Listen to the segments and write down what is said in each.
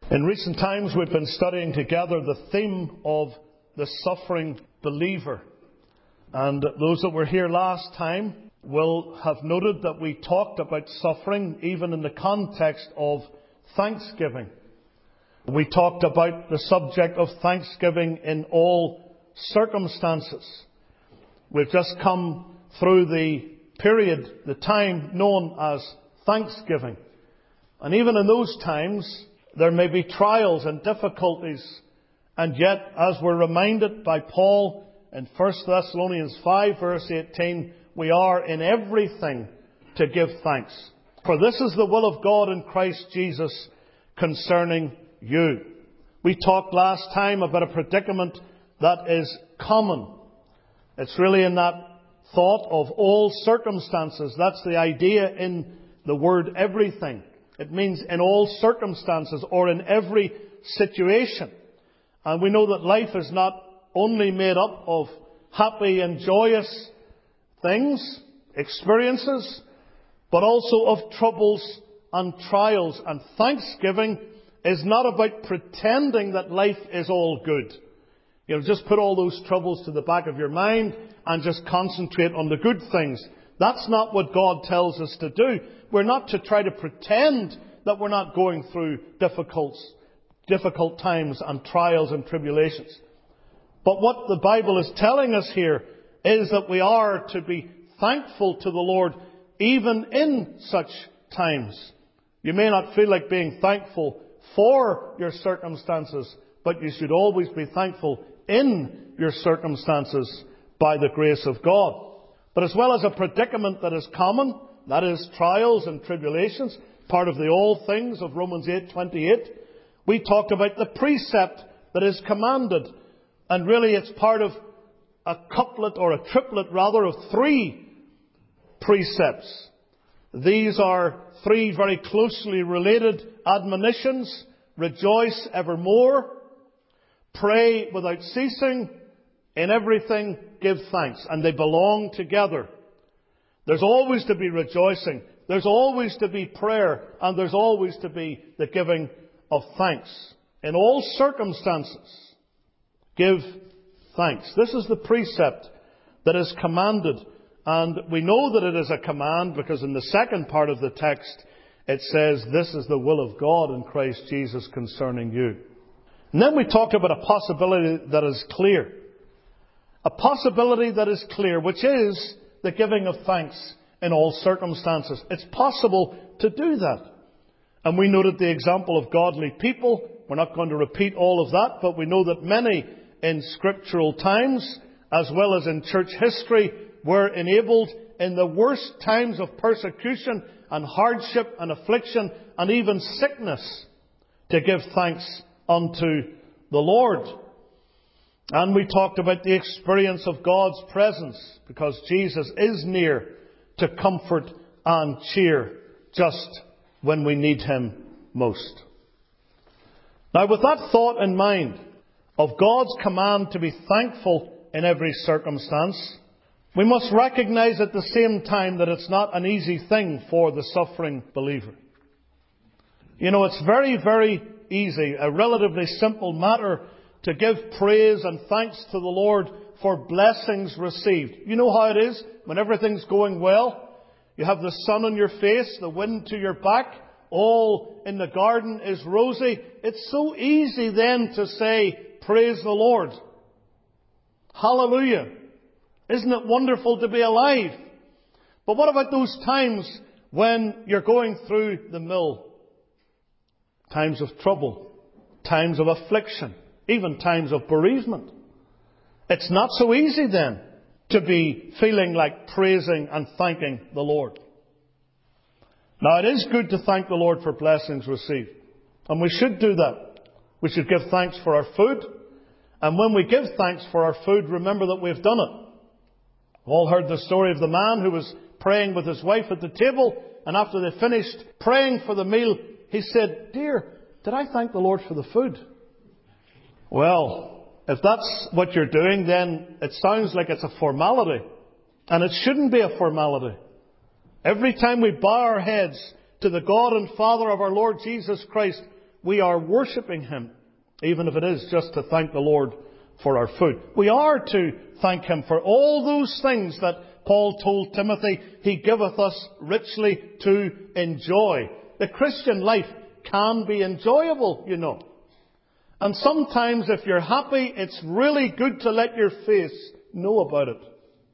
In recent times we've been studying together the theme of the suffering believer. And those that were here last time will have noted that we talked about suffering even in the context of thanksgiving. We talked about the subject of thanksgiving in all circumstances. We've just come through the period, the time known as Thanksgiving. And even in those times, there may be trials and difficulties. And yet, as we're reminded by Paul in 1 Thessalonians 5 verse 18, we are in everything to give thanks. For this is the will of God in Christ Jesus concerning you. We talked last time about a predicament that is common. It's really in that thought of all circumstances. That's the idea in the word everything. It means in all circumstances or in every situation. And we know that life is not only made up of happy and joyous things, experiences, but also of troubles and trials. And thanksgiving is not about pretending that life is all good. You know, just put all those troubles to the back of your mind and just concentrate on the good things. That's not what God tells us to do. We're not to try to pretend that we're not going through difficult times and trials and tribulations. But what the Bible is telling us here is that we are to be thankful to the Lord even in such times. You may not feel like being thankful for your circumstances, but you should always be thankful in your circumstances by the grace of God. But as well as a predicament that is common, that is trials and tribulations, part of the all things of Romans 8:28, we talked about the precept that is commanded. And really it's part of a couplet or a triplet rather of three precepts. These are three very closely related admonitions. Rejoice evermore, pray without ceasing, in everything give thanks. And they belong together. There's always to be rejoicing, there's always to be prayer, and there's always to be the giving of thanks. In all circumstances, give thanks. This is the precept that is commanded. And we know that it is a command because in the second part of the text it says, this is the will of God in Christ Jesus concerning you. And then we talked about a possibility that is clear. A possibility that is clear, which is the giving of thanks in all circumstances. It's possible to do that. And we noted the example of godly people. We're not going to repeat all of that, but we know that many in scriptural times, as well as in church history, were enabled in the worst times of persecution and hardship and affliction and even sickness to give thanks unto the Lord. And we talked about the experience of God's presence, because Jesus is near to comfort and cheer just when we need Him most. Now, with that thought in mind of God's command to be thankful in every circumstance, we must recognize at the same time that it's not an easy thing for the suffering believer. You know, it's very, very easy, a relatively simple matter to give praise and thanks to the Lord for blessings received. You know how it is when everything's going well. You have the sun on your face, the wind to your back, all in the garden is rosy. It's so easy then to say, praise the Lord. Hallelujah. Isn't it wonderful to be alive? But what about those times when you're going through the mill? Times of trouble, times of affliction, even times of bereavement. It's not so easy then to be feeling like praising and thanking the Lord. Now, it is good to thank the Lord for blessings received. And we should do that. We should give thanks for our food. And when we give thanks for our food, remember that we've done it. We've all heard the story of the man who was praying with his wife at the table. And after they finished praying for the meal, he said, "Dear, did I thank the Lord for the food?" Well, if that's what you're doing, then it sounds like it's a formality. And it shouldn't be a formality. Every time we bow our heads to the God and Father of our Lord Jesus Christ, we are worshipping Him, even if it is just to thank the Lord for our food. We are to thank Him for all those things that Paul told Timothy He giveth us richly to enjoy. The Christian life can be enjoyable, you know. And sometimes if you're happy, it's really good to let your face know about it.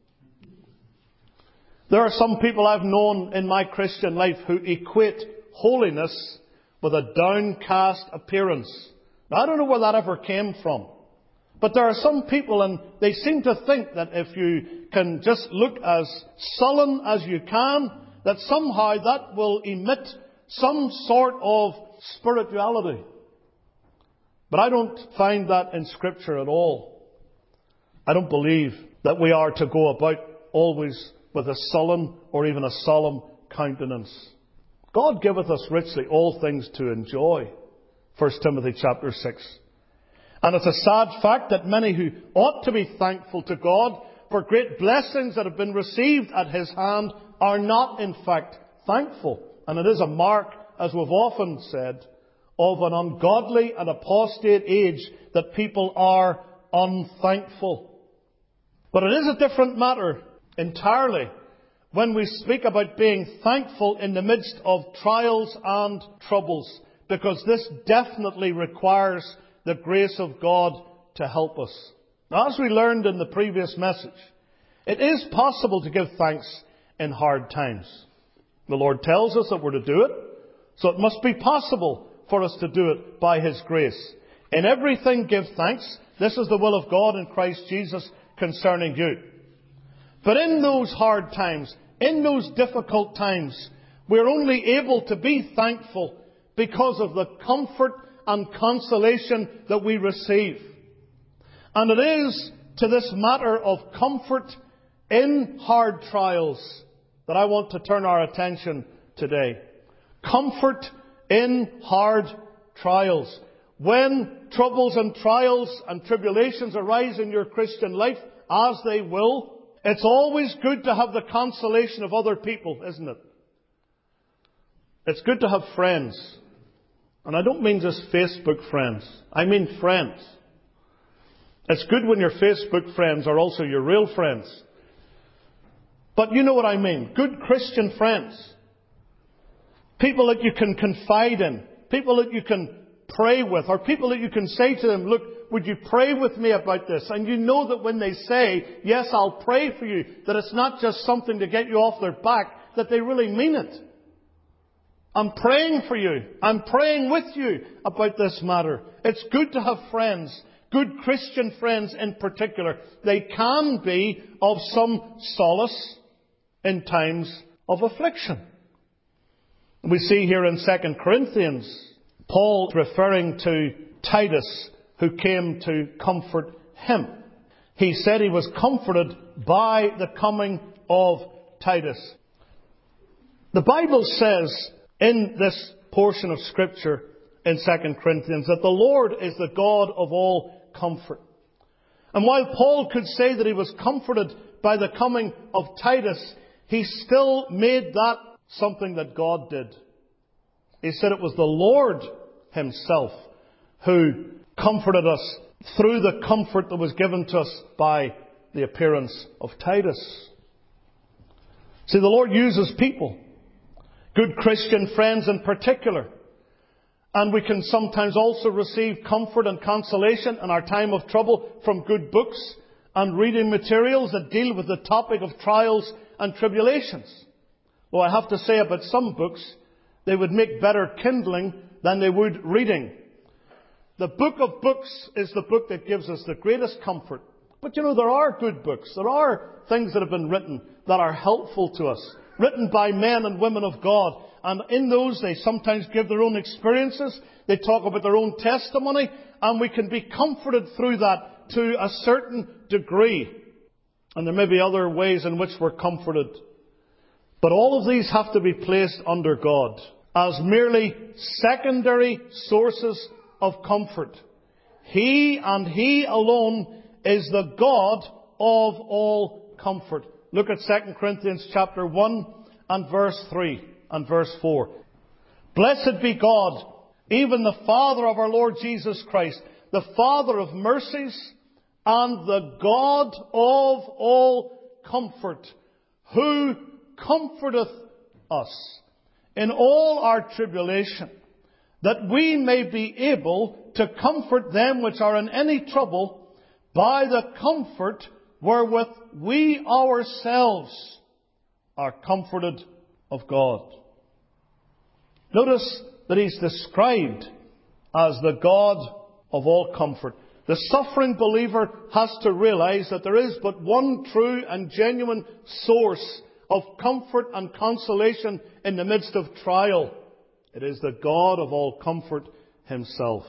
There are some people I've known in my Christian life who equate holiness with a downcast appearance. Now, I don't know where that ever came from. But there are some people, and they seem to think that if you can just look as sullen as you can, that somehow that will emit some sort of spirituality. But I don't find that in Scripture at all. I don't believe that we are to go about always with a sullen or even a solemn countenance. God giveth us richly all things to enjoy. 1 Timothy chapter 6. And it's a sad fact that many who ought to be thankful to God for great blessings that have been received at His hand are not in fact thankful. And it is a mark, as we've often said, of an ungodly and apostate age that people are unthankful. But it is a different matter entirely when we speak about being thankful in the midst of trials and troubles, because this definitely requires the grace of God to help us. Now, as we learned in the previous message, it is possible to give thanks in hard times. The Lord tells us that we're to do it, so it must be possible for us to do it by His grace. In everything give thanks. This is the will of God in Christ Jesus concerning you. But in those hard times, in those difficult times, we're only able to be thankful because of the comfort and consolation that we receive. And it is to this matter of comfort in hard trials that I want to turn our attention today. Comfort in hard trials. When troubles and trials and tribulations arise in your Christian life, as they will, it's always good to have the consolation of other people, isn't it? It's good to have friends. And I don't mean just Facebook friends. I mean friends. It's good when your Facebook friends are also your real friends. But you know what I mean. Good Christian friends. People that you can confide in. People that you can pray with. Or people that you can say to them, look, would you pray with me about this? And you know that when they say, yes, I'll pray for you, that it's not just something to get you off their back, that they really mean it. I'm praying for you. I'm praying with you about this matter. It's good to have friends. Good Christian friends in particular. They can be of some solace in times of affliction. We see here in 2 Corinthians, Paul referring to Titus, who came to comfort him. He said he was comforted by the coming of Titus. The Bible says in this portion of Scripture in 2 Corinthians that the Lord is the God of all comfort. And while Paul could say that he was comforted by the coming of Titus, he still made that something that God did. He said it was the Lord Himself who comforted us through the comfort that was given to us by the appearance of Titus. See, the Lord uses people, good Christian friends in particular. And we can sometimes also receive comfort and consolation in our time of trouble from good books and reading materials that deal with the topic of trials and tribulations. Well, I have to say about some books, they would make better kindling than they would reading. The book of books is the book that gives us the greatest comfort. But you know, there are good books. There are things that have been written that are helpful to us. Written by men and women of God. And in those, they sometimes give their own experiences. They talk about their own testimony. And we can be comforted through that to a certain degree. And there may be other ways in which we're comforted. But all of these have to be placed under God as merely secondary sources of comfort. He and He alone is the God of all comfort. Look at 2 Corinthians chapter 1 and verse 3 and verse 4. Blessed be God, even the Father of our Lord Jesus Christ, the Father of mercies and the God of all comfort, who comforteth us in all our tribulation, that we may be able to comfort them which are in any trouble by the comfort wherewith we ourselves are comforted of God. Notice that he's described as the God of all comfort. The suffering believer has to realize that there is but one true and genuine source of comfort and consolation in the midst of trial. It is the God of all comfort himself.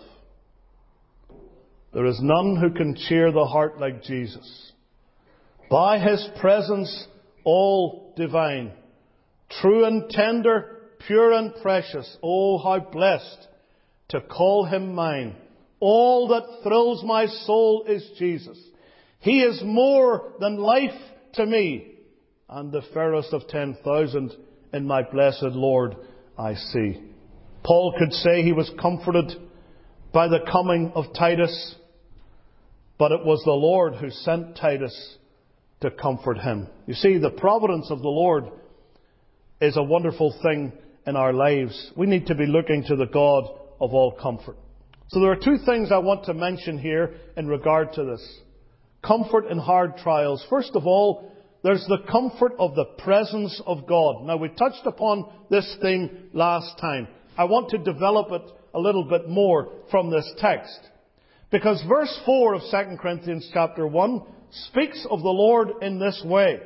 There is none who can cheer the heart like Jesus. By his presence all divine, true and tender, pure and precious, oh how blessed to call him mine. All that thrills my soul is Jesus. He is more than life to me, and the fairest of 10,000 in my blessed Lord I see. Paul could say he was comforted by the coming of Titus, but it was the Lord who sent Titus to comfort him. You see, the providence of the Lord is a wonderful thing in our lives. We need to be looking to the God of all comfort. So there are two things I want to mention here in regard to this. Comfort in hard trials. First of all, there's the comfort of the presence of God. Now, we touched upon this theme last time. I want to develop it a little bit more from this text. Because verse 4 of 2 Corinthians chapter 1 speaks of the Lord in this way.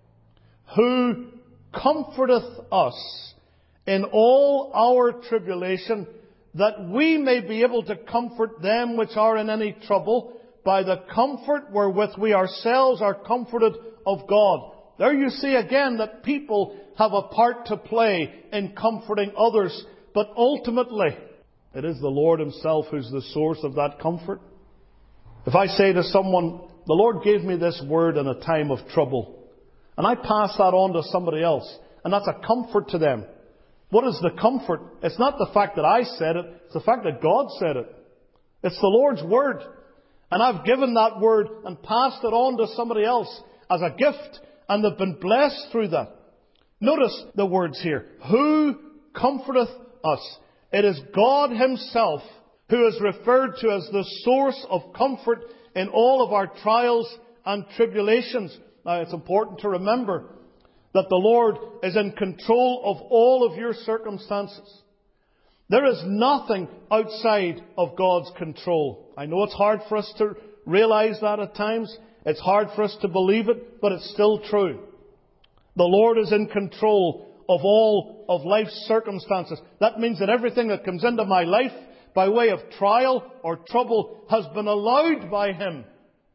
Who comforteth us in all our tribulation, that we may be able to comfort them which are in any trouble by the comfort wherewith we ourselves are comforted of God. There you see again that people have a part to play in comforting others, but ultimately it is the Lord himself who's the source of that comfort. If I say to someone, the Lord gave me this word in a time of trouble, and I pass that on to somebody else, and that's a comfort to them. What is the comfort? It's not the fact that I said it, it's the fact that God said it. It's the Lord's word. And I've given that word and passed it on to somebody else as a gift, and they've been blessed through that. Notice the words here. Who comforteth us? It is God himself who is referred to as the source of comfort in all of our trials and tribulations. Now, it's important to remember that the Lord is in control of all of your circumstances. There is nothing outside of God's control. I know it's hard for us to realize that at times. It's hard for us to believe it, but it's still true. The Lord is in control of all of life's circumstances. That means that everything that comes into my life by way of trial or trouble has been allowed by him.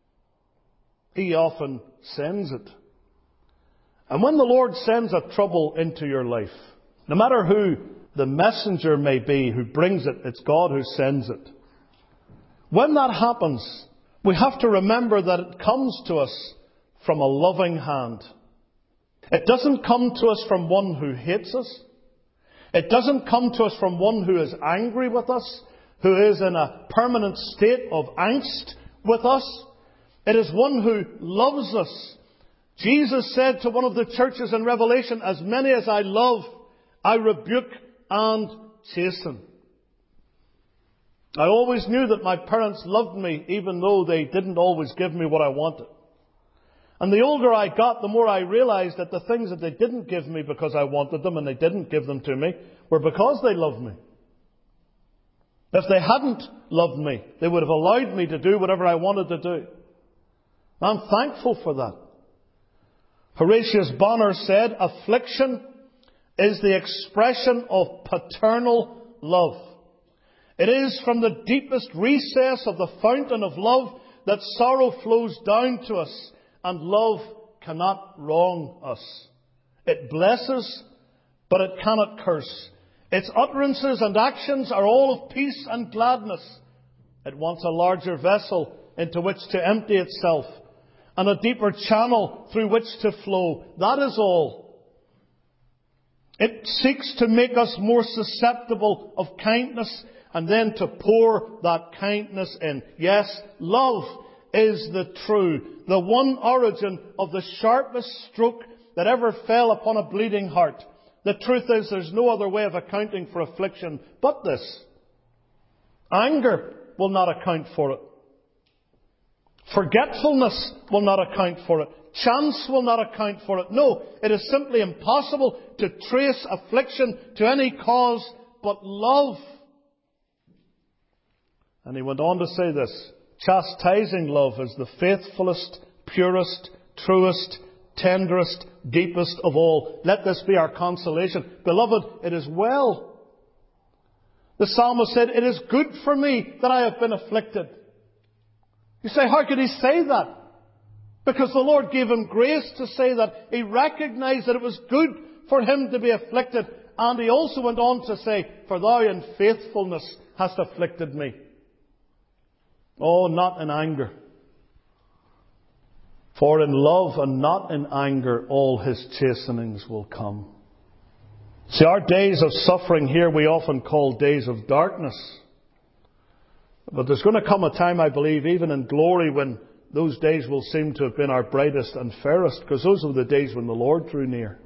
He often sends it. And when the Lord sends a trouble into your life, no matter who the messenger may be who brings it, it's God who sends it. When that happens, we have to remember that it comes to us from a loving hand. It doesn't come to us from one who hates us. It doesn't come to us from one who is angry with us, who is in a permanent state of angst with us. It is one who loves us. Jesus said to one of the churches in Revelation, as many as I love, I rebuke and chasten. I always knew that my parents loved me, even though they didn't always give me what I wanted. And the older I got, the more I realized that the things that they didn't give me because I wanted them and they didn't give them to me were because they loved me. If they hadn't loved me, they would have allowed me to do whatever I wanted to do. I'm thankful for that. Horatius Bonar said, affliction is the expression of paternal love. It is from the deepest recess of the fountain of love that sorrow flows down to us, and love cannot wrong us. It blesses, but it cannot curse. Its utterances and actions are all of peace and gladness. It wants a larger vessel into which to empty itself, and a deeper channel through which to flow. That is all. It seeks to make us more susceptible of kindness and then to pour that kindness in. Yes, love is the one origin of the sharpest stroke that ever fell upon a bleeding heart. The truth is, there's no other way of accounting for affliction but this. Anger will not account for it. Forgetfulness will not account for it. Chance will not account for it. No, it is simply impossible to trace affliction to any cause but love. And he went on to say this: chastising love is the faithfulest, purest, truest, tenderest, deepest of all. Let this be our consolation. Beloved, it is well. The psalmist said, it is good for me that I have been afflicted. You say, how could he say that? Because the Lord gave him grace to say that. He recognized that it was good for him to be afflicted. And he also went on to say, for thou in faithfulness hast afflicted me. Oh, not in anger. For in love and not in anger all his chastenings will come. See, our days of suffering here we often call days of darkness. But there's going to come a time, I believe, even in glory, when those days will seem to have been our brightest and fairest, because those were the days when the Lord drew near.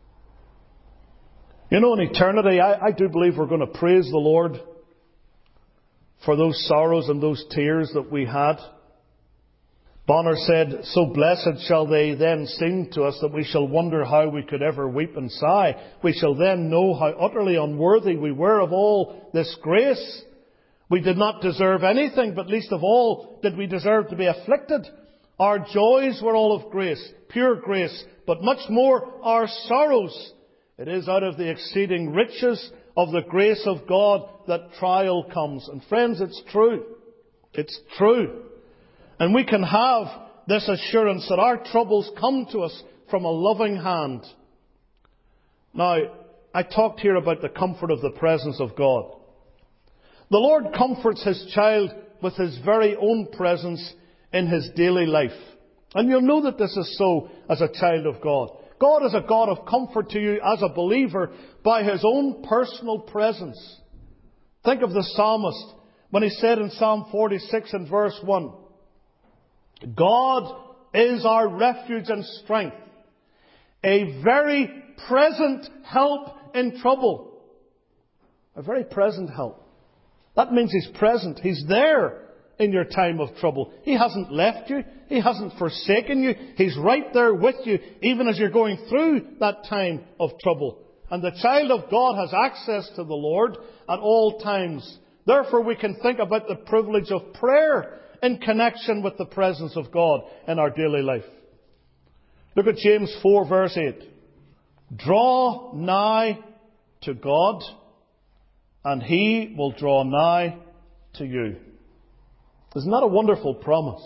You know, in eternity, I do believe we're going to praise the Lord for those sorrows and those tears that we had. Bonner said, so blessed shall they then seem to us that we shall wonder how we could ever weep and sigh. We shall then know how utterly unworthy we were of all this grace. We did not deserve anything, but least of all did we deserve to be afflicted. Our joys were all of grace, pure grace, but much more our sorrows. It is out of the exceeding riches of the grace of God that trial comes. And friends, it's true. It's true. And we can have this assurance that our troubles come to us from a loving hand. Now, I talked here about the comfort of the presence of God. The Lord comforts His child with His very own presence in his daily life. And you'll know that this is so as a child of God. God is a God of comfort to you as a believer by His own personal presence. Think of the psalmist when he said in Psalm 46 and verse 1, God is our refuge and strength, a very present help in trouble. A very present help. That means He's present. He's there in your time of trouble. He hasn't left you. He hasn't forsaken you. He's right there with you, even as you're going through that time of trouble. And the child of God has access to the Lord at all times. Therefore, we can think about the privilege of prayer in connection with the presence of God in our daily life. Look at James 4 verse 8. Draw nigh to God, and He will draw nigh to you. Isn't that a wonderful promise?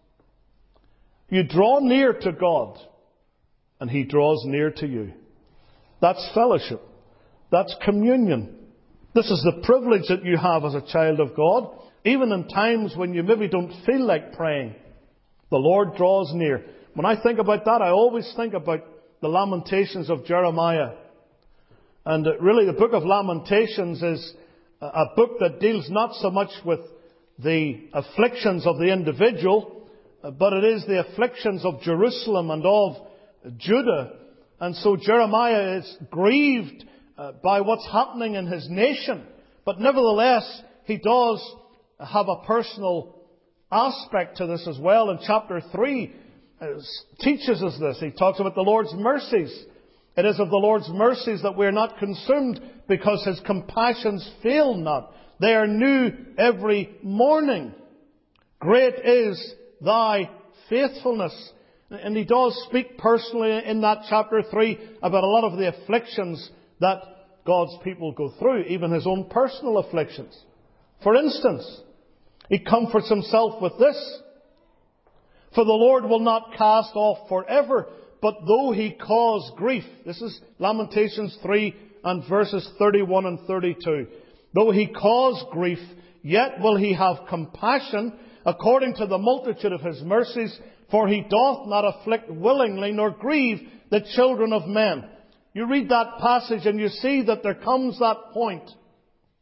You draw near to God, and He draws near to you. That's fellowship. That's communion. This is the privilege that you have as a child of God. Even in times when you maybe don't feel like praying, the Lord draws near. When I think about that, I always think about the Lamentations of Jeremiah. And really the book of Lamentations is a book that deals not so much with the afflictions of the individual, but it is the afflictions of Jerusalem and of Judah. And so Jeremiah is grieved by what's happening in his nation. But nevertheless, he does have a personal aspect to this as well. In chapter 3, teaches us this. He talks about the Lord's mercies. It is of the Lord's mercies that we are not consumed, because His compassions fail not. They are new every morning. Great is Thy faithfulness. And he does speak personally in that chapter 3 about a lot of the afflictions that God's people go through, even His own personal afflictions. For instance, he comforts himself with this: for the Lord will not cast off forever, but though He cause grief. This is Lamentations 3 and verses 31 and 32. Though He cause grief, yet will He have compassion according to the multitude of His mercies, for He doth not afflict willingly, nor grieve the children of men. You read that passage and you see that there comes that point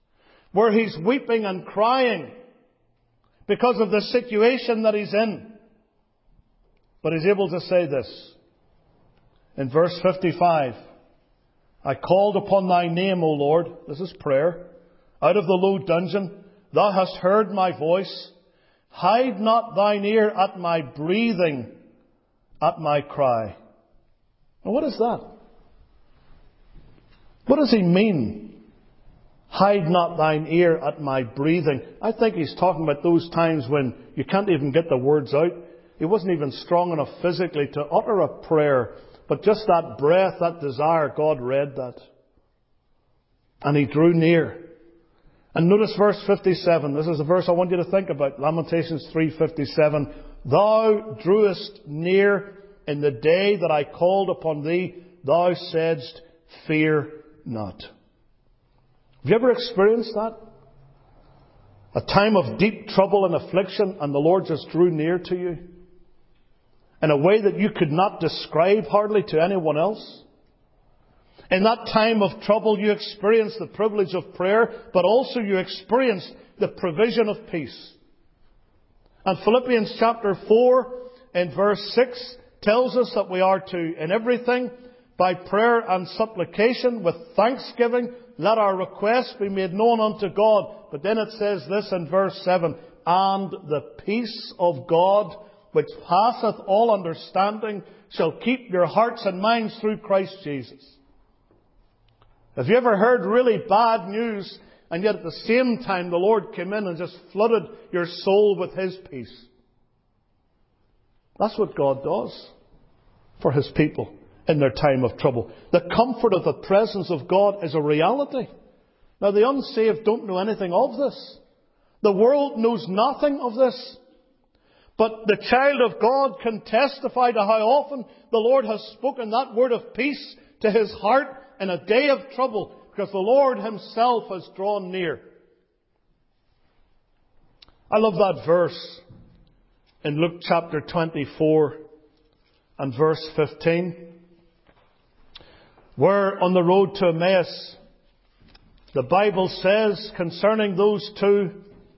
where he's weeping and crying because of the situation that he's in. But he's able to say this in verse 55. I called upon thy name, O Lord. This is prayer. Out of the low dungeon, thou hast heard my voice. Hide not thine ear at my breathing, at my cry. Now what is that? What does he mean? Hide not thine ear at my breathing. I think he's talking about those times when you can't even get the words out. He wasn't even strong enough physically to utter a prayer. But just that breath, that desire, God read that. And he drew near. And notice verse 57. This is a verse I want you to think about. Lamentations 3:57. Thou drewest near in the day that I called upon thee. Thou saidst, fear not. Have you ever experienced that? A time of deep trouble and affliction, and the Lord just drew near to you in a way that you could not describe hardly to anyone else. In that time of trouble, you experienced the privilege of prayer, but also you experienced the provision of peace. And Philippians chapter 4 in verse 6 tells us that we are to, in everything, by prayer and supplication, with thanksgiving, let our requests be made known unto God. But then it says this in verse 7, and the peace of God, which passeth all understanding, shall keep your hearts and minds through Christ Jesus. Have you ever heard really bad news, and yet at the same time the Lord came in and just flooded your soul with His peace? That's what God does for His people in their time of trouble. The comfort of the presence of God is a reality. Now, the unsaved don't know anything of this. The world knows nothing of this. But the child of God can testify to how often the Lord has spoken that word of peace to his heart in a day of trouble, because the Lord Himself has drawn near. I love that verse in Luke chapter 24 and verse 15, where on the road to Emmaus, the Bible says concerning those two,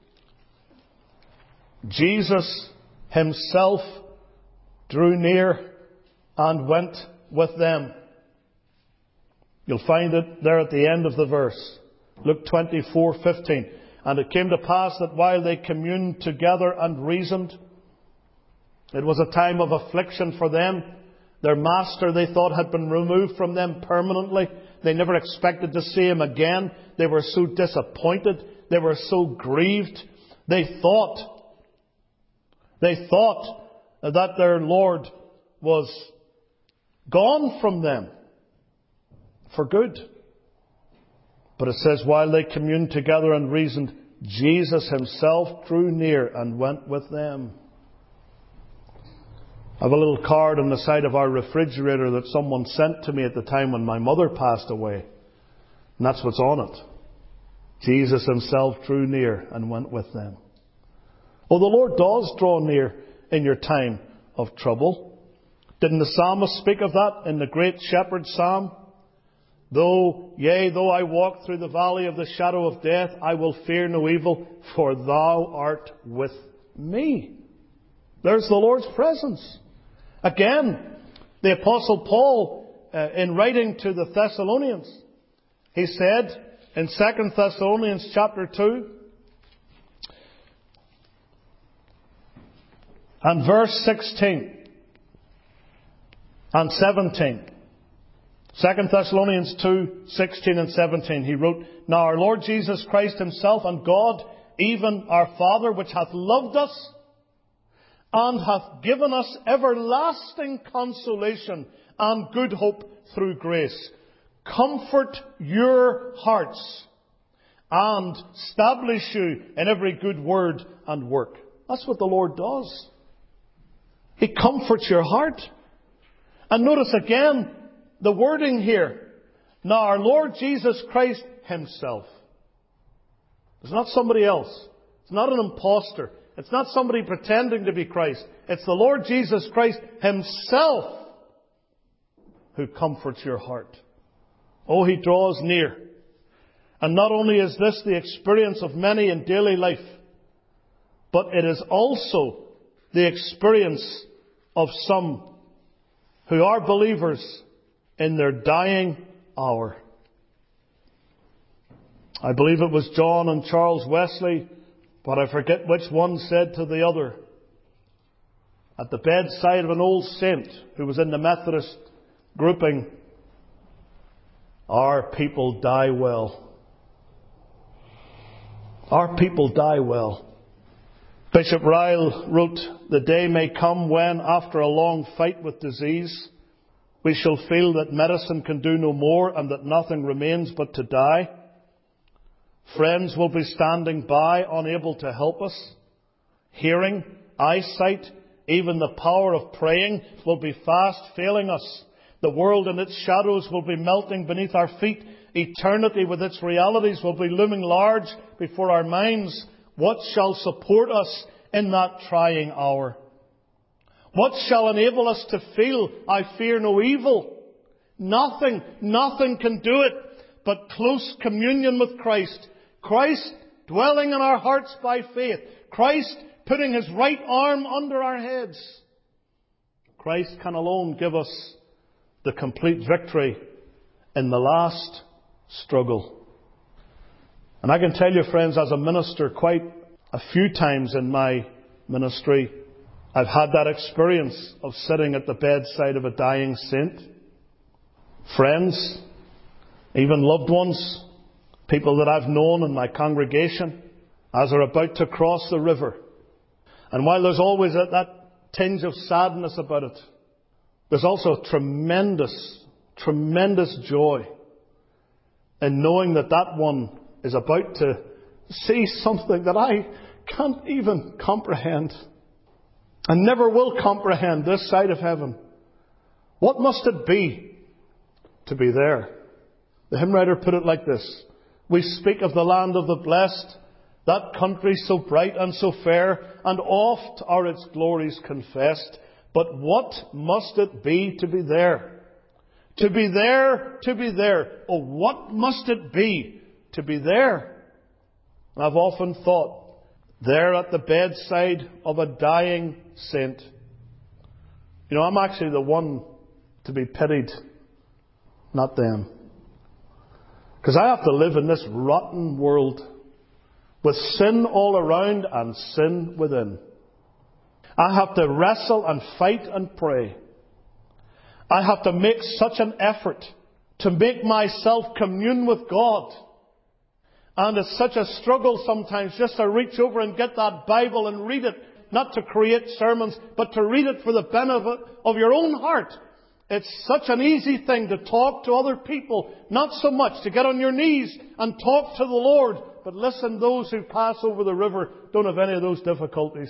Jesus Himself drew near and went with them. You'll find it there at the end of the verse. Luke 24:15. And it came to pass that while they communed together and reasoned, it was a time of affliction for them. Their master, they thought, had been removed from them permanently. They never expected to see Him again. They were so disappointed. They were so grieved. They thought that their Lord was gone from them for good. But it says, while they communed together and reasoned, Jesus Himself drew near and went with them. I have a little card on the side of our refrigerator that someone sent to me at the time when my mother passed away. And that's what's on it. Jesus Himself drew near and went with them. Oh, the Lord does draw near in your time of trouble. Didn't the psalmist speak of that in the great shepherd psalm? Though I walk through the valley of the shadow of death, I will fear no evil, for Thou art with me. There's the Lord's presence. Again, the Apostle Paul, in writing to the Thessalonians, he said in 2 Thessalonians chapter 2 and verse 16 and 17. 2 Thessalonians 2, 16 and 17, he wrote, Now our Lord Jesus Christ Himself and God, even our Father, which hath loved us and hath given us everlasting consolation and good hope through grace, comfort your hearts and establish you in every good word and work. That's what the Lord does. He comforts your heart. And notice again, the wording here, now our Lord Jesus Christ Himself. It's not somebody else. It's not an impostor. It's not somebody pretending to be Christ. It's the Lord Jesus Christ Himself who comforts your heart. Oh, He draws near. And not only is this the experience of many in daily life, but it is also the experience of some who are believers in their dying hour. I believe it was John and Charles Wesley, but I forget which one said to the other, at the bedside of an old saint who was in the Methodist grouping, "Our people die well." Our people die well. Bishop Ryle wrote, "The day may come when, after a long fight with disease, we shall feel that medicine can do no more and that nothing remains but to die. Friends will be standing by, unable to help us. Hearing, eyesight, even the power of praying will be fast failing us. The world and its shadows will be melting beneath our feet. Eternity with its realities will be looming large before our minds. What shall support us in that trying hour? What shall enable us to feel, I fear no evil? Nothing can do it but close communion with Christ. Christ dwelling in our hearts by faith. Christ putting His right arm under our heads. Christ can alone give us the complete victory in the last struggle. And I can tell you, friends, as a minister, quite a few times in my ministry, I've had that experience of sitting at the bedside of a dying saint. Friends, even loved ones, people that I've known in my congregation, as they're about to cross the river. And while there's always that tinge of sadness about it, there's also tremendous joy in knowing that that one is about to see something that I can't even comprehend and never will comprehend this side of heaven. What must it be to be there? The hymn writer put it like this: "We speak of the land of the blessed, that country so bright and so fair, and oft are its glories confessed. But what must it be to be there? To be there, to be there. Oh, what must it be to be there?" I've often thought, there at the bedside of a dying saint, you know, I'm actually the one to be pitied, not them. Because I have to live in this rotten world with sin all around and sin within. I have to wrestle and fight and pray. I have to make such an effort to make myself commune with God. And it's such a struggle sometimes just to reach over and get that Bible and read it. Not to create sermons, but to read it for the benefit of your own heart. It's such an easy thing to talk to other people. Not so much to get on your knees and talk to the Lord. But listen, those who pass over the river don't have any of those difficulties.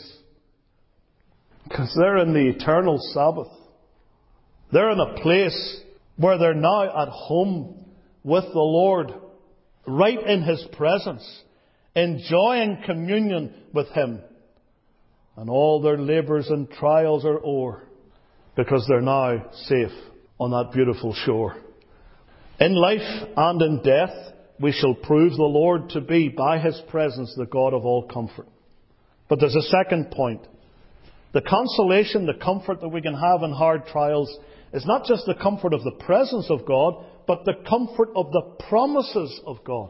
Because they're in the eternal Sabbath. They're in a place where they're now at home with the Lord, right in His presence, enjoying communion with Him. And all their labours and trials are o'er, because they're now safe on that beautiful shore. In life and in death, we shall prove the Lord to be, by His presence, the God of all comfort. But there's a second point. The consolation, the comfort that we can have in hard trials is not just the comfort of the presence of God, but the comfort of the promises of God.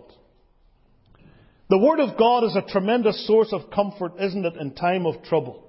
The Word of God is a tremendous source of comfort, isn't it, in time of trouble?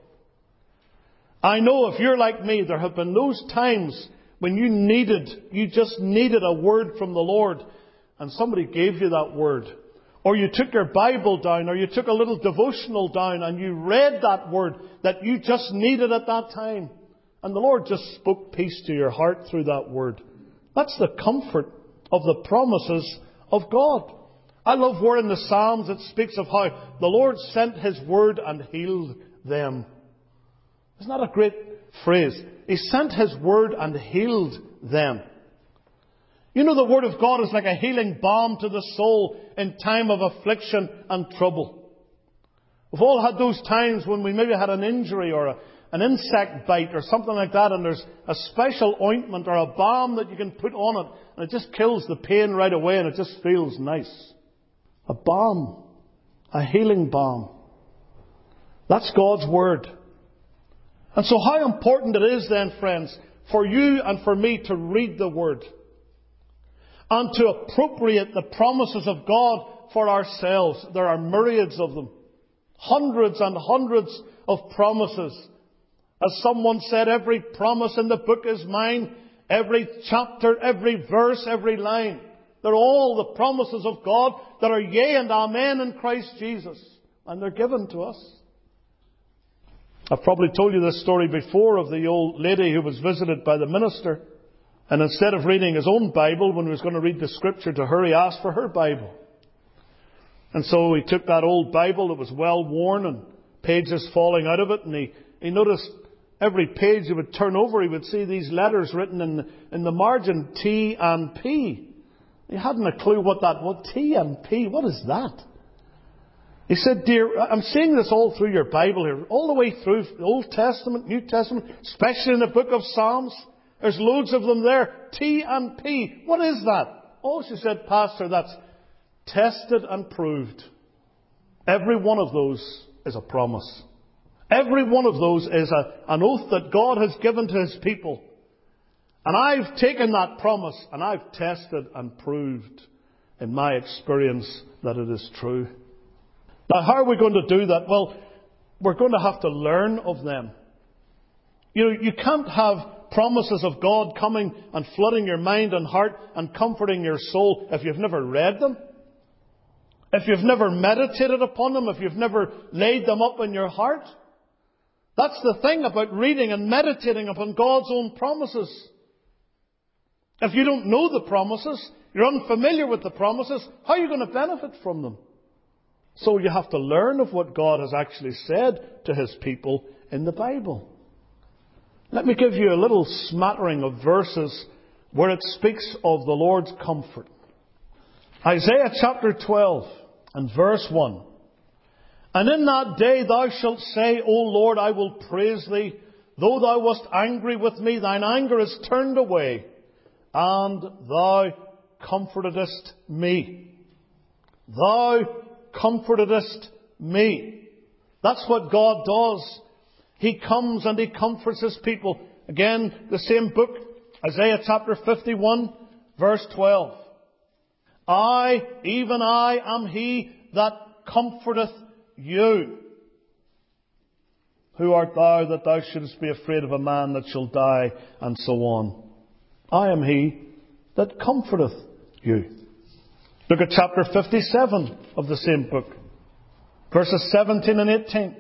I know if you're like me, there have been those times when you just needed a word from the Lord, and somebody gave you that word. Or you took your Bible down, or you took a little devotional down, and you read that word that you just needed at that time. And the Lord just spoke peace to your heart through that word. That's the comfort of the promises of God. I love where in the Psalms it speaks of how the Lord sent His word and healed them. Isn't that a great phrase? He sent His word and healed them. You know, the Word of God is like a healing balm to the soul in time of affliction and trouble. We've all had those times when we maybe had an injury or an insect bite or something like that, and there's a special ointment or a balm that you can put on it, and it just kills the pain right away, and it just feels nice. A balm. A healing balm. That's God's Word. And so how important it is then, friends, for you and for me to read the Word and to appropriate the promises of God for ourselves. There are myriads of them. Hundreds and hundreds of promises. As someone said, every promise in the book is mine. Every chapter, every verse, every line. They're all the promises of God that are yea and amen in Christ Jesus. And they're given to us. I've probably told you this story before of the old lady who was visited by the minister. And instead of reading his own Bible, when he was going to read the Scripture to her, he asked for her Bible. And so he took that old Bible that was well worn and pages falling out of it. And he noticed every page he would turn over, he would see these letters written in the margin, T and P. He hadn't a clue what that was. T and P, what is that? He said, dear, I'm seeing this all through your Bible here, all the way through the Old Testament, New Testament, especially in the book of Psalms. There's loads of them there. T and P. What is that? Oh, she said, Pastor, that's tested and proved. Every one of those is a promise. Every one of those is an oath that God has given to His people. And I've taken that promise and I've tested and proved in my experience that it is true. Now, how are we going to do that? Well, we're going to have to learn of them. You can't have promises of God coming and flooding your mind and heart and comforting your soul if you've never read them. If you've never meditated upon them, if you've never laid them up in your heart. That's the thing about reading and meditating upon God's own promises. If you don't know the promises, you're unfamiliar with the promises, how are you going to benefit from them? So you have to learn of what God has actually said to His people in the Bible. Let me give you a little smattering of verses where it speaks of the Lord's comfort. Isaiah chapter 12 and verse 1. And in that day thou shalt say, O Lord, I will praise thee. Though thou wast angry with me, thine anger is turned away, and thou comfortedest me. Thou comfortedest me. That's what God does. He comes and He comforts His people. Again, the same book, Isaiah chapter 51, verse 12. I, even I, am He that comforteth you. Who art thou that thou shouldest be afraid of a man that shall die, and so on. I am He that comforteth you. Look at chapter 57 of the same book, verses 17 and 18.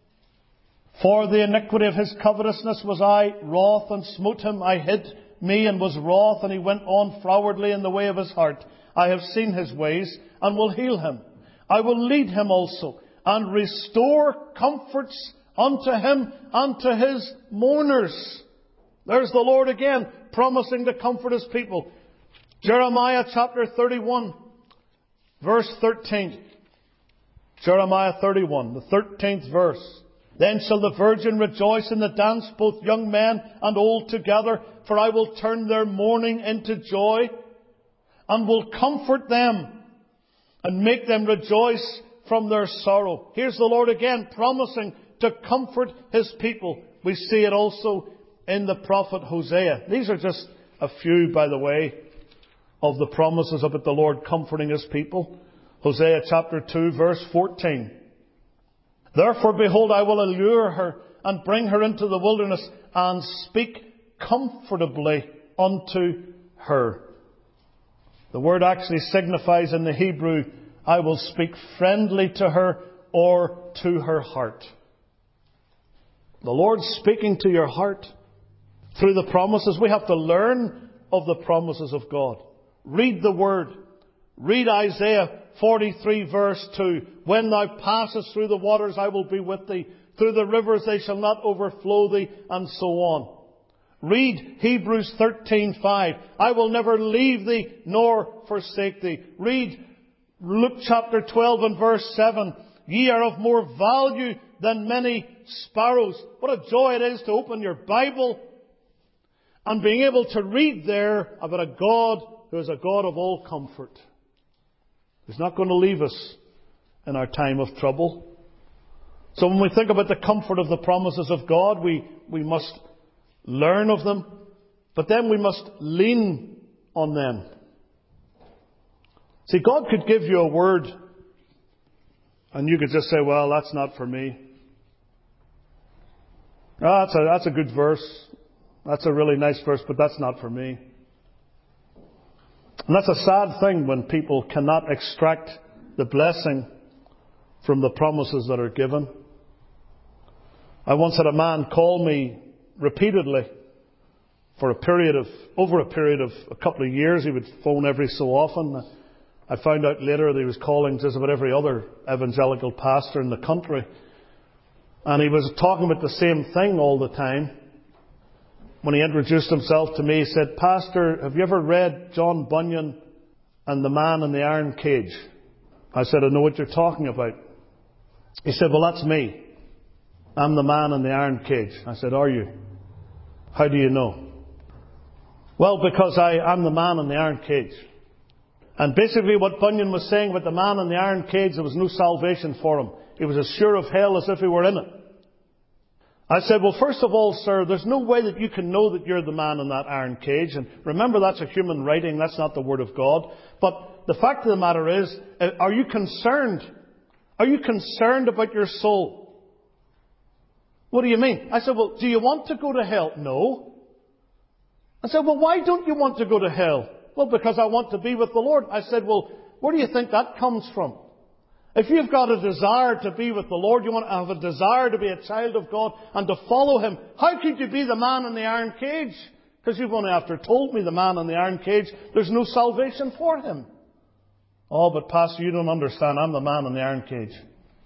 For the iniquity of his covetousness was I wroth and smote him. I hid me and was wroth, and he went on frowardly in the way of his heart. I have seen his ways and will heal him. I will lead him also and restore comforts unto him and to his mourners. There's the Lord again, promising to comfort His people. Jeremiah chapter 31, verse 13. Jeremiah 31, the 13th verse. Then shall the virgin rejoice in the dance, both young men and old together, for I will turn their mourning into joy, and will comfort them, and make them rejoice from their sorrow. Here's the Lord again, promising to comfort His people. We see it also in the prophet Hosea. These are just a few, by the way, of the promises about the Lord comforting His people. Hosea chapter 2, verse 14. Therefore, behold, I will allure her and bring her into the wilderness and speak comfortably unto her. The word actually signifies in the Hebrew, I will speak friendly to her or to her heart. The Lord's speaking to your heart through the promises. We have to learn of the promises of God. Read the Word. Read Isaiah 43 verse 2. When thou passest through the waters, I will be with thee. Through the rivers, they shall not overflow thee, and so on. Read Hebrews 13:5. I will never leave thee nor forsake thee. Read Luke chapter 12 and verse 7. Ye are of more value than many sparrows. What a joy it is to open your Bible and being able to read there about a God who is a God of all comfort. He's not going to leave us in our time of trouble. So when we think about the comfort of the promises of God, we must learn of them, but then we must lean on them. See, God could give you a word, and you could just say, well, that's not for me. Oh, that's a good verse. That's a really nice verse, but that's not for me. And that's a sad thing when people cannot extract the blessing from the promises that are given. I once had a man call me repeatedly for over a period of a couple of years. He would phone every so often. I found out later that he was calling just about every other evangelical pastor in the country. And he was talking about the same thing all the time. When he introduced himself to me, he said, Pastor, have you ever read John Bunyan and the Man in the Iron Cage? I said, I know what you're talking about. He said, well, that's me. I'm the man in the iron cage. I said, are you? How do you know? Well, because I'm the man in the iron cage. And basically what Bunyan was saying about the man in the iron cage, there was no salvation for him. He was as sure of hell as if he were in it. I said, well, first of all, sir, there's no way that you can know that you're the man in that iron cage. And remember, that's a human writing. That's not the Word of God. But the fact of the matter is, are you concerned? Are you concerned about your soul? What do you mean? I said, well, do you want to go to hell? No. I said, well, why don't you want to go to hell? Well, because I want to be with the Lord. I said, well, where do you think that comes from? If you've got a desire to be with the Lord, you want to have a desire to be a child of God and to follow Him, how could you be the man in the iron cage? Because you've only after told me the man in the iron cage, there's no salvation for him. Oh, but Pastor, you don't understand. I'm the man in the iron cage.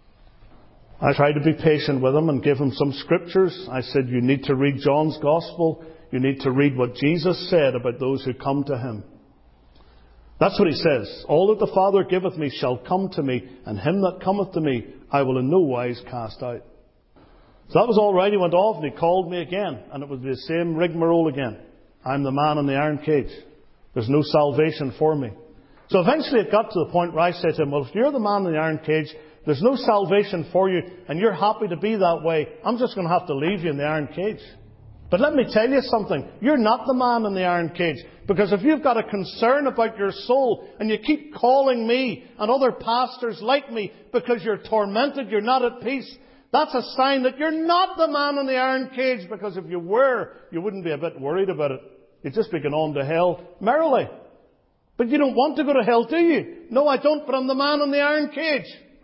I tried to be patient with him and give him some scriptures. I said, you need to read John's Gospel. You need to read what Jesus said about those who come to Him. That's what He says. All that the Father giveth me shall come to me, and him that cometh to me I will in no wise cast out. So that was all right. He went off and he called me again. And it was the same rigmarole again. I'm the man in the iron cage. There's no salvation for me. So eventually it got to the point where I said to him, well, if you're the man in the iron cage, there's no salvation for you, and you're happy to be that way, I'm just going to have to leave you in the iron cage. But let me tell you something. You're not the man in the iron cage. Because if you've got a concern about your soul, and you keep calling me and other pastors like me because you're tormented, you're not at peace, that's a sign that you're not the man in the iron cage. Because if you were, you wouldn't be a bit worried about it. You'd just be going on to hell merrily. But you don't want to go to hell, do you? No, I don't, but I'm the man in the iron cage.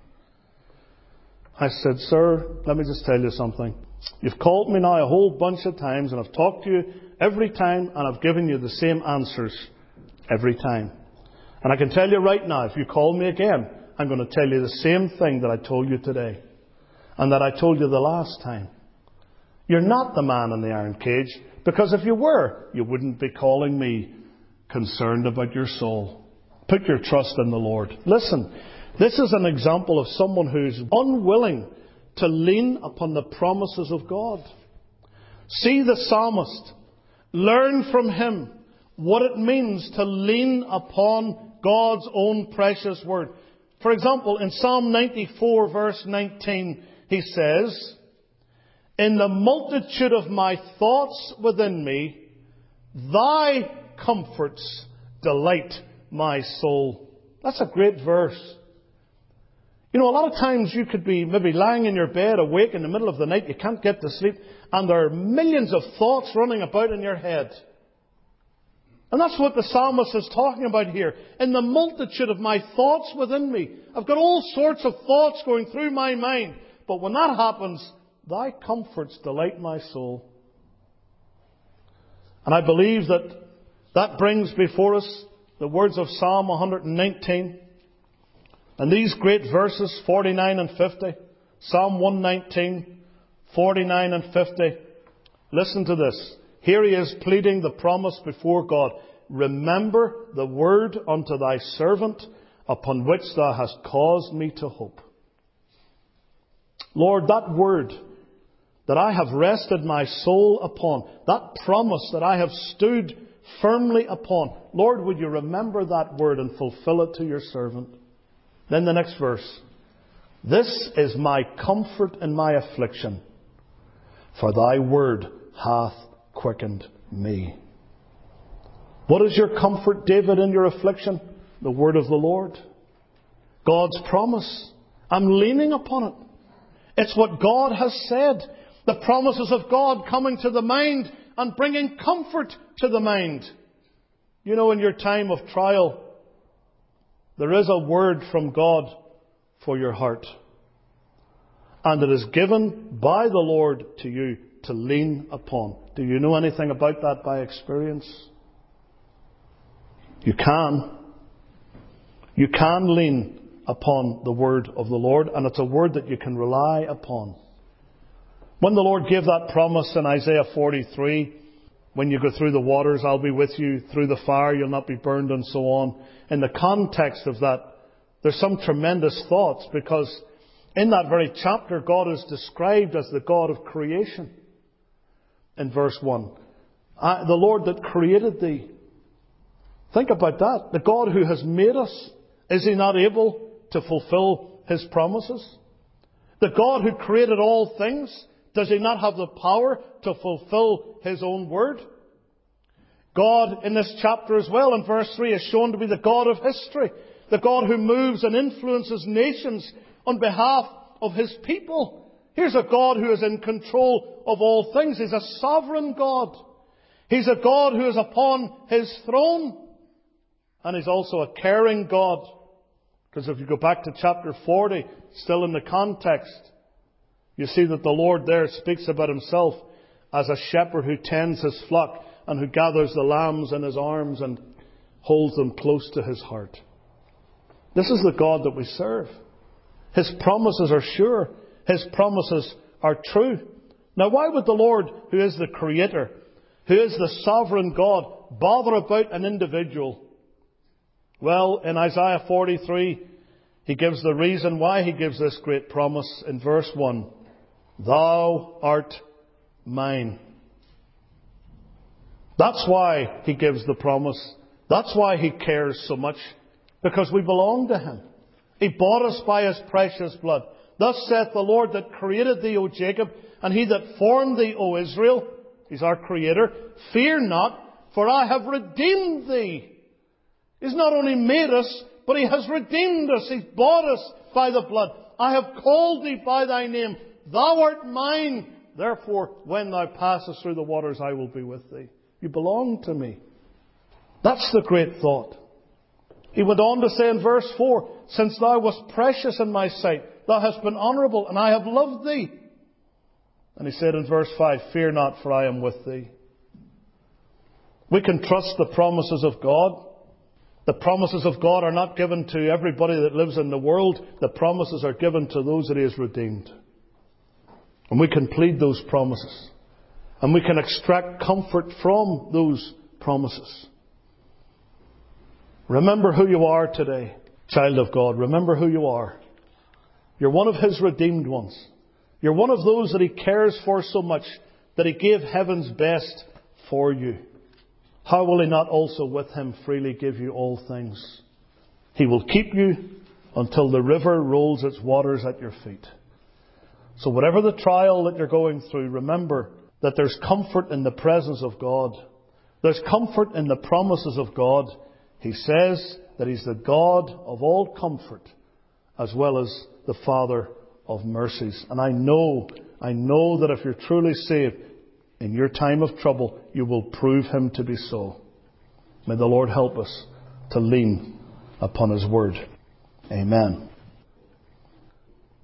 I said, sir, let me just tell you something. You've called me now a whole bunch of times, and I've talked to you every time, and I've given you the same answers every time. And I can tell you right now, if you call me again, I'm going to tell you the same thing that I told you today, and that I told you the last time. You're not the man in the iron cage, because if you were, you wouldn't be calling me concerned about your soul. Put your trust in the Lord. Listen, this is an example of someone who's unwilling to lean upon the promises of God. See the psalmist. Learn from him what it means to lean upon God's own precious word. For example, in Psalm 94 verse 19, he says, in the multitude of my thoughts within me, thy comforts delight my soul. That's a great verse. You know, a lot of times you could be maybe lying in your bed, awake in the middle of the night, you can't get to sleep, and there are millions of thoughts running about in your head. And that's what the psalmist is talking about here. In the multitude of my thoughts within me, I've got all sorts of thoughts going through my mind. But when that happens, thy comforts delight my soul. And I believe that brings before us the words of Psalm 119. And these great verses, 49 and 50, Psalm 119, 49 and 50. Listen to this. Here he is pleading the promise before God. Remember the word unto thy servant, upon which thou hast caused me to hope. Lord, that word that I have rested my soul upon, that promise that I have stood firmly upon, Lord, would you remember that word and fulfill it to your servant? Then the next verse. This is my comfort in my affliction, for thy word hath quickened me. What is your comfort, David, in your affliction? The word of the Lord. God's promise. I'm leaning upon it. It's what God has said. The promises of God coming to the mind and bringing comfort to the mind. You know, in your time of trial, there is a word from God for your heart. And it is given by the Lord to you to lean upon. Do you know anything about that by experience? You can. You can lean upon the word of the Lord, and it's a word that you can rely upon. When the Lord gave that promise in Isaiah 43, when you go through the waters, I'll be with you. Through the fire, you'll not be burned, and so on. In the context of that, there's some tremendous thoughts, because in that very chapter, God is described as the God of creation. In verse 1, the Lord that created thee. Think about that. The God who has made us, is He not able to fulfill His promises? The God who created all things, does He not have the power to fulfill His own word? God, in this chapter as well, in verse 3, is shown to be the God of history. The God who moves and influences nations on behalf of His people. Here's a God who is in control of all things. He's a sovereign God. He's a God who is upon His throne. And He's also a caring God. Because if you go back to chapter 40, still in the context, you see that the Lord there speaks about Himself as a shepherd who tends His flock and who gathers the lambs in His arms and holds them close to His heart. This is the God that we serve. His promises are sure. His promises are true. Now, why would the Lord, who is the Creator, who is the sovereign God, bother about an individual? Well, in Isaiah 43, He gives the reason why He gives this great promise in verse 1. Thou art mine. That's why He gives the promise. That's why He cares so much. Because we belong to Him. He bought us by His precious blood. Thus saith the Lord that created thee, O Jacob, and He that formed thee, O Israel. He's our Creator. Fear not, for I have redeemed thee. He's not only made us, but He has redeemed us. He's bought us by the blood. I have called thee by thy name. Thou art mine. Therefore, when thou passest through the waters, I will be with thee. You belong to me. That's the great thought. He went on to say in verse 4, Since thou wast precious in my sight, thou hast been honourable, and I have loved thee. And He said in verse 5, Fear not, for I am with thee. We can trust the promises of God. The promises of God are not given to everybody that lives in the world. The promises are given to those that He has redeemed. And we can plead those promises. And we can extract comfort from those promises. Remember who you are today, child of God. Remember who you are. You're one of His redeemed ones. You're one of those that He cares for so much that He gave heaven's best for you. How will He not also with Him freely give you all things? He will keep you until the river rolls its waters at your feet. So whatever the trial that you're going through, remember that there's comfort in the presence of God. There's comfort in the promises of God. He says that He's the God of all comfort, as well as the Father of mercies. And I know that if you're truly saved, in your time of trouble, you will prove Him to be so. May the Lord help us to lean upon His word. Amen.